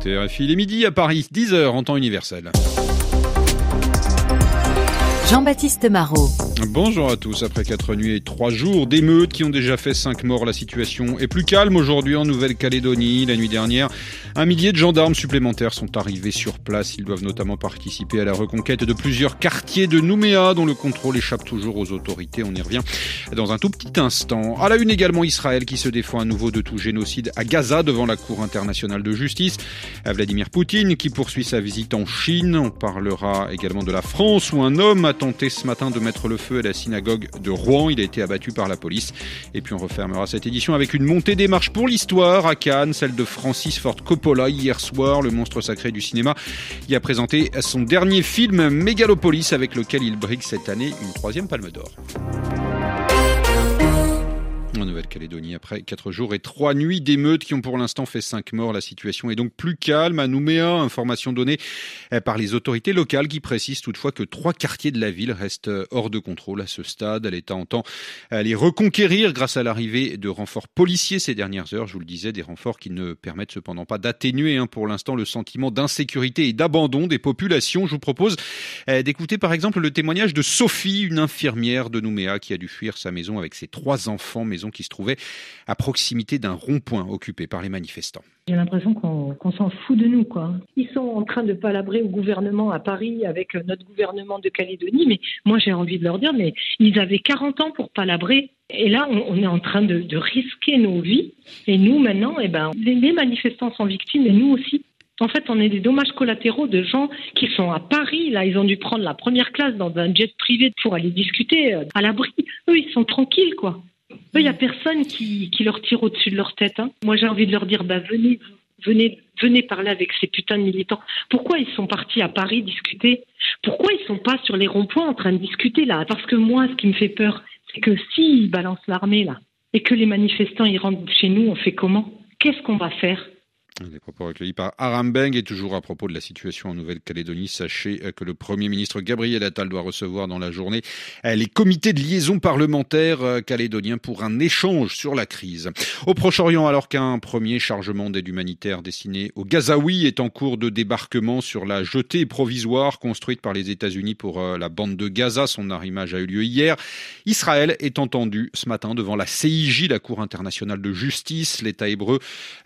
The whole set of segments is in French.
écoutez RFI, il est midi à Paris, 10h en temps universel. Jean-Baptiste Marot. Bonjour à tous. Après 4 nuits et 3 jours d'émeutes qui ont déjà fait 5 morts, la situation est plus calme aujourd'hui en Nouvelle-Calédonie. La nuit dernière, 1 millier de gendarmes supplémentaires sont arrivés sur place. Ils doivent notamment participer à la reconquête de plusieurs quartiers de Nouméa dont le contrôle échappe toujours aux autorités. On y revient dans un tout petit instant. À la une également, Israël qui se défend à nouveau de tout génocide à Gaza devant la Cour internationale de justice. Vladimir Poutine qui poursuit sa visite en Chine. On parlera également de la France où un homme a tenté ce matin de mettre le feu à la synagogue de Rouen. Il a été abattu par la police. Et puis on refermera cette édition avec une montée des marches pour l'histoire à Cannes, celle de Francis Ford Coppola hier soir. Le monstre sacré du cinéma y a présenté son dernier film Megalopolis avec lequel il brigue cette année une 3e Palme d'Or. En Nouvelle-Calédonie, après 4 jours et 3 nuits d'émeutes qui ont pour l'instant fait 5 morts, la situation est donc plus calme à Nouméa. Information donnée par les autorités locales qui précisent toutefois que 3 quartiers de la ville restent hors de contrôle à ce stade. L'État entend les reconquérir grâce à l'arrivée de renforts policiers ces dernières heures. Je vous le disais, des renforts qui ne permettent cependant pas d'atténuer pour l'instant le sentiment d'insécurité et d'abandon des populations. Je vous propose d'écouter par exemple le témoignage de Sophie, une infirmière de Nouméa qui a dû fuir sa maison avec ses 3 enfants, maison qui se trouvait à proximité d'un rond-point occupé par les manifestants. J'ai l'impression qu'on s'en fout de nous, quoi. Ils sont en train de palabrer au gouvernement à Paris avec notre gouvernement de Calédonie, mais moi j'ai envie de leur dire, mais ils avaient 40 ans pour palabrer. Et là, on est en train de risquer nos vies. Et nous, maintenant, les manifestants sont victimes et nous aussi. En fait, on est des dommages collatéraux de gens qui sont à Paris. Là, ils ont dû prendre la première classe dans un jet privé pour aller discuter à l'abri. Eux, ils sont tranquilles, quoi. Il n'y a personne qui leur tire au-dessus de leur tête. Moi, j'ai envie de leur dire, venez parler avec ces putains de militants. Pourquoi ils sont partis à Paris discuter ? Pourquoi ils ne sont pas sur les ronds-points en train de discuter, là ? Parce que moi, ce qui me fait peur, c'est que s'ils balancent l'armée, là, et que les manifestants, ils rentrent chez nous, on fait comment ? Qu'est-ce qu'on va faire ? Des propos recueillis par Aram Beng. Et toujours à propos de la situation en Nouvelle-Calédonie, sachez que le Premier ministre Gabriel Attal doit recevoir dans la journée les comités de liaison parlementaires calédoniens pour un échange sur la crise. Au Proche-Orient, alors qu'un premier chargement d'aide humanitaire destiné aux Gazaouis est en cours de débarquement sur la jetée provisoire construite par les États-Unis pour la bande de Gaza, son arrimage a eu lieu hier. Israël est entendu ce matin devant la CIJ, la Cour internationale de justice. L'État hébreu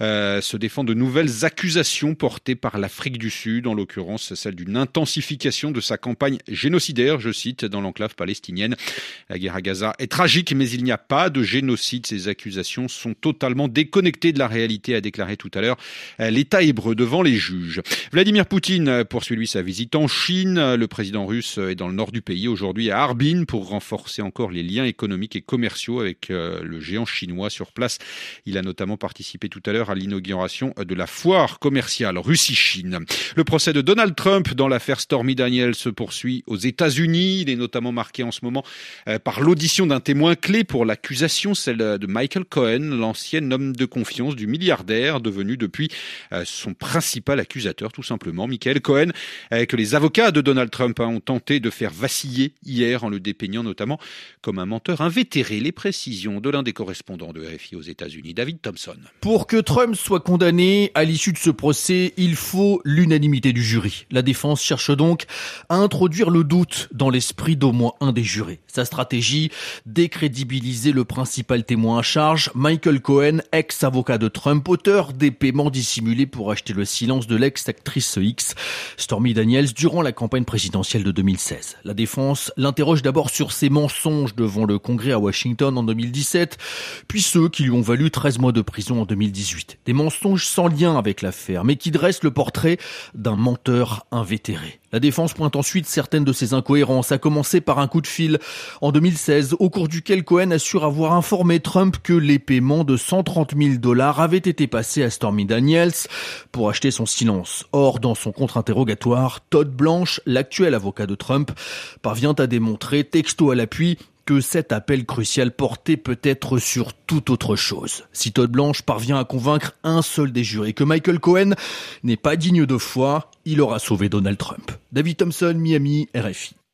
se défend de nouvelles accusations portées par l'Afrique du Sud, en l'occurrence celle d'une intensification de sa campagne génocidaire, je cite, dans l'enclave palestinienne. La guerre à Gaza est tragique, mais il n'y a pas de génocide. Ces accusations sont totalement déconnectées de la réalité, a déclaré tout à l'heure l'État hébreu devant les juges. Vladimir Poutine poursuit lui sa visite en Chine. Le président russe est dans le nord du pays aujourd'hui à Harbin pour renforcer encore les liens économiques et commerciaux avec le géant chinois sur place. Il a notamment participé tout à l'heure à l'inauguration de la foire commerciale Russie-Chine. Le procès de Donald Trump dans l'affaire Stormy Daniels se poursuit aux États-Unis. Il est notamment marqué en ce moment par l'audition d'un témoin clé pour l'accusation, celle de Michael Cohen, l'ancien homme de confiance du milliardaire, devenu depuis son principal accusateur, tout simplement. Michael Cohen, que les avocats de Donald Trump ont tenté de faire vaciller hier en le dépeignant notamment comme un menteur invétéré. Les précisions de l'un des correspondants de RFI aux États-Unis, David Thompson. Pour que Trump soit condamné, à l'issue de ce procès, il faut l'unanimité du jury. La défense cherche donc à introduire le doute dans l'esprit d'au moins un des jurés. Sa stratégie, décrédibiliser le principal témoin à charge, Michael Cohen, ex-avocat de Trump, auteur des paiements dissimulés pour acheter le silence de l'ex-actrice X, Stormy Daniels, durant la campagne présidentielle de 2016. La défense l'interroge d'abord sur ses mensonges devant le Congrès à Washington en 2017, puis ceux qui lui ont valu 13 mois de prison en 2018. Des mensonges sans lien avec l'affaire, mais qui dressent le portrait d'un menteur invétéré. La défense pointe ensuite certaines de ses incohérences, à commencer par un coup de fil en 2016, au cours duquel Cohen assure avoir informé Trump que les paiements de $130 000 avaient été passés à Stormy Daniels pour acheter son silence. Or, dans son contre-interrogatoire, Todd Blanche, l'actuel avocat de Trump, parvient à démontrer, texto à l'appui, que cet appel crucial portait peut-être sur toute autre chose. Si Todd Blanche parvient à convaincre un seul des jurés que Michael Cohen n'est pas digne de foi, il aura sauvé Donald Trump. David Thompson, Miami, RFI.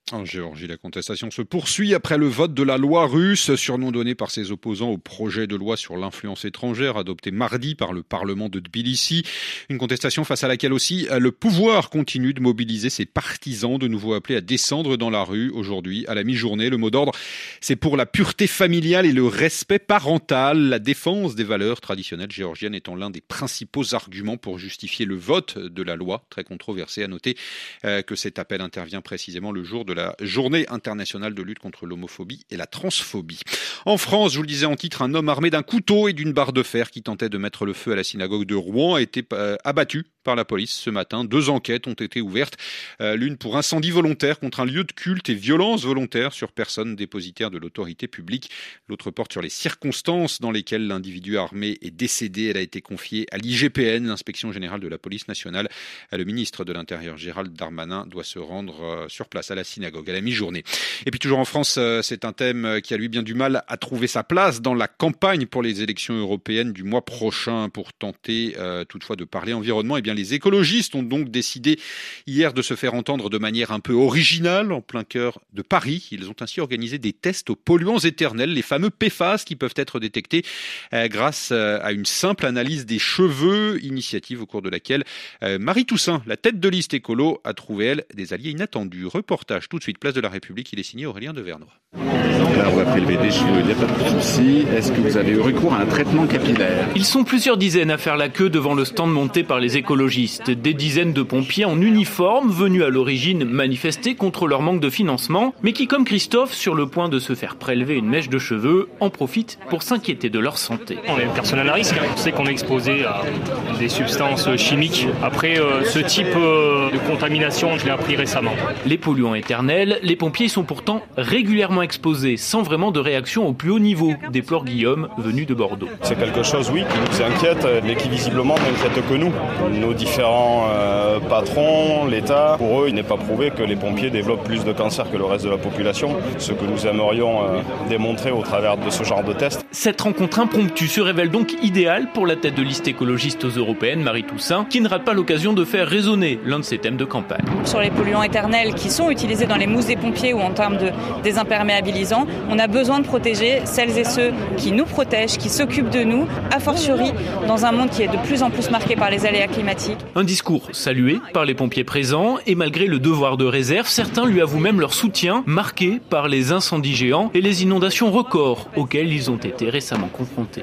En Géorgie, la contestation se poursuit après le vote de la loi russe, surnom donné par ses opposants au projet de loi sur l'influence étrangère adopté mardi par le Parlement de Tbilissi. Une contestation face à laquelle aussi le pouvoir continue de mobiliser ses partisans, de nouveau appelés à descendre dans la rue aujourd'hui à la mi-journée. Le mot d'ordre, c'est pour la pureté familiale et le respect parental. La défense des valeurs traditionnelles géorgiennes étant l'un des principaux arguments pour justifier le vote de la loi, très controversée. À noter que cet appel intervient précisément le jour de la journée internationale de lutte contre l'homophobie et la transphobie. En France, je vous le disais en titre, un homme armé d'un couteau et d'une barre de fer qui tentait de mettre le feu à la synagogue de Rouen a été abattu par la police ce matin. 2 enquêtes ont été ouvertes, l'une pour incendie volontaire contre un lieu de culte et violence volontaire sur personne dépositaire de l'autorité publique. L'autre porte sur les circonstances dans lesquelles l'individu armé est décédé. Elle a été confiée à l'IGPN, l'inspection générale de la police nationale. Le ministre de l'Intérieur, Gérald Darmanin, doit se rendre sur place à la synagogue à la mi-journée. Et puis toujours en France, c'est un thème qui a lui bien du mal à trouver sa place dans la campagne pour les élections européennes du mois prochain. Pour tenter toutefois de parler environnement, eh bien les écologistes ont donc décidé hier de se faire entendre de manière un peu originale en plein cœur de Paris. Ils ont ainsi organisé des tests aux polluants éternels, les fameux PFAS qui peuvent être détectés grâce à une simple analyse des cheveux, initiative au cours de laquelle Marie Toussaint, la tête de liste écolo, a trouvé, elle, des alliés inattendus. Reportage tout de suite, place de la République, il est signé Aurélien de Vernois. Là, on va prélever des cheveux, il n'y a pas de souci. Est-ce que vous avez eu recours à un traitement capillaire ? Ils sont plusieurs dizaines à faire la queue devant le stand monté par les écologistes. Des dizaines de pompiers en uniforme, venus à l'origine manifester contre leur manque de financement, mais qui, comme Christophe, sur le point de se faire prélever une mèche de cheveux, en profitent pour s'inquiéter de leur santé. On est personnel à risque, on sait qu'on est exposé à des substances chimiques. Après, ce type de contamination, je l'ai appris récemment. Les polluants éternels, les pompiers sont pourtant régulièrement exposés, sans vraiment de réaction au plus haut niveau, déplore Guillaume, venu de Bordeaux. C'est quelque chose, oui, qui nous inquiète, mais qui visiblement n'inquiète que nous. Nos différents patrons, l'État, pour eux, il n'est pas prouvé que les pompiers développent plus de cancer que le reste de la population, ce que nous aimerions démontrer au travers de ce genre de tests. Cette rencontre impromptue se révèle donc idéale pour la tête de liste écologiste aux européennes, Marie Toussaint, qui ne rate pas l'occasion de faire résonner l'un de ses thèmes de campagne. Sur les polluants éternels qui sont utilisés dans les mousses des pompiers ou en termes de désimperméabilisants, on a besoin de protéger celles et ceux qui nous protègent, qui s'occupent de nous, a fortiori dans un monde qui est de plus en plus marqué par les aléas climatiques. Un discours salué par les pompiers présents et malgré le devoir de réserve, certains lui avouent même leur soutien, marqué par les incendies géants et les inondations records auxquelles ils ont été récemment confrontés.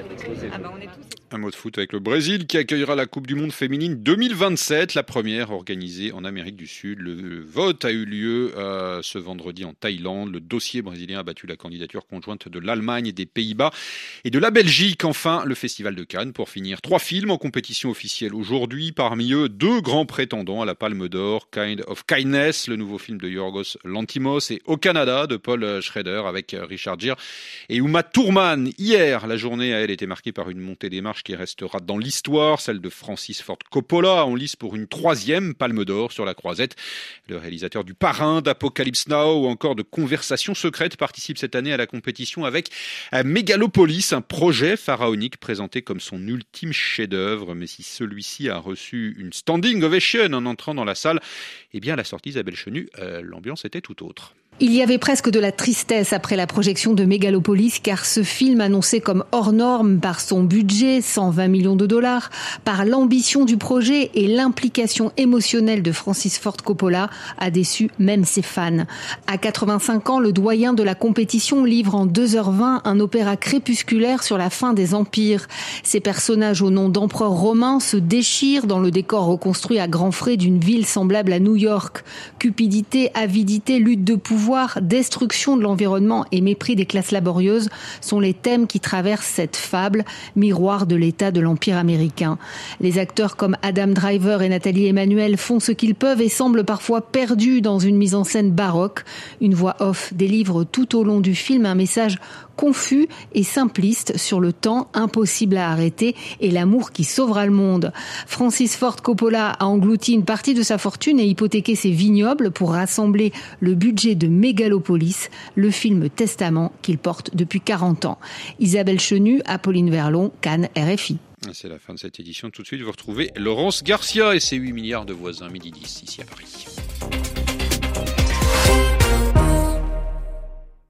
Un mot de foot avec le Brésil qui accueillera la Coupe du Monde féminine 2027, la première organisée en Amérique du Sud. Le vote a eu lieu ce vendredi en Thaïlande. Le dossier brésilien a battu la candidature conjointe de l'Allemagne, des Pays-Bas et de la Belgique. Enfin, le Festival de Cannes pour finir. 3 films en compétition officielle aujourd'hui. Parmi eux, 2 grands prétendants à la Palme d'Or. Kind of Kindness, le nouveau film de Yorgos Lanthimos, et Au Canada de Paul Schrader avec Richard Gere et Uma Thurman. Hier, la journée a elle été marquée par une montée des marches qui restera dans l'histoire, celle de Francis Ford Coppola, en lice pour une 3e Palme d'Or sur la croisette. Le réalisateur du Parrain, d'Apocalypse Now ou encore de Conversations secrètes participe cette année à la compétition avec Megalopolis, un projet pharaonique présenté comme son ultime chef-d'œuvre. Mais si celui-ci a reçu une standing ovation en entrant dans la salle, eh bien à la sortie, Isabelle Chenu, l'ambiance était tout autre. Il y avait presque de la tristesse après la projection de Megalopolis, car ce film annoncé comme hors norme par son budget, 120 millions de dollars, par l'ambition du projet et l'implication émotionnelle de Francis Ford Coppola, a déçu même ses fans. À 85 ans, le doyen de la compétition livre en 2h20 un opéra crépusculaire sur la fin des empires. Ces personnages au nom d'empereurs romains se déchirent dans le décor reconstruit à grands frais d'une ville semblable à New York. Cupidité, avidité, lutte de pouvoir, destruction de l'environnement et mépris des classes laborieuses sont les thèmes qui traversent cette fable, miroir de l'état de l'Empire américain. Les acteurs comme Adam Driver et Nathalie Emmanuel font ce qu'ils peuvent et semblent parfois perdus dans une mise en scène baroque. Une voix off délivre tout au long du film un message confus et simpliste sur le temps impossible à arrêter et l'amour qui sauvera le monde. Francis Ford Coppola a englouti une partie de sa fortune et hypothéqué ses vignobles pour rassembler le budget de Megalopolis, le film testament qu'il porte depuis 40 ans. Isabelle Chenu, Apolline Verlon, Cannes, RFI. C'est la fin de cette édition. Tout de suite, vous retrouvez Laurence Garcia et ses 8 milliards de voisins, midi 10, ici à Paris.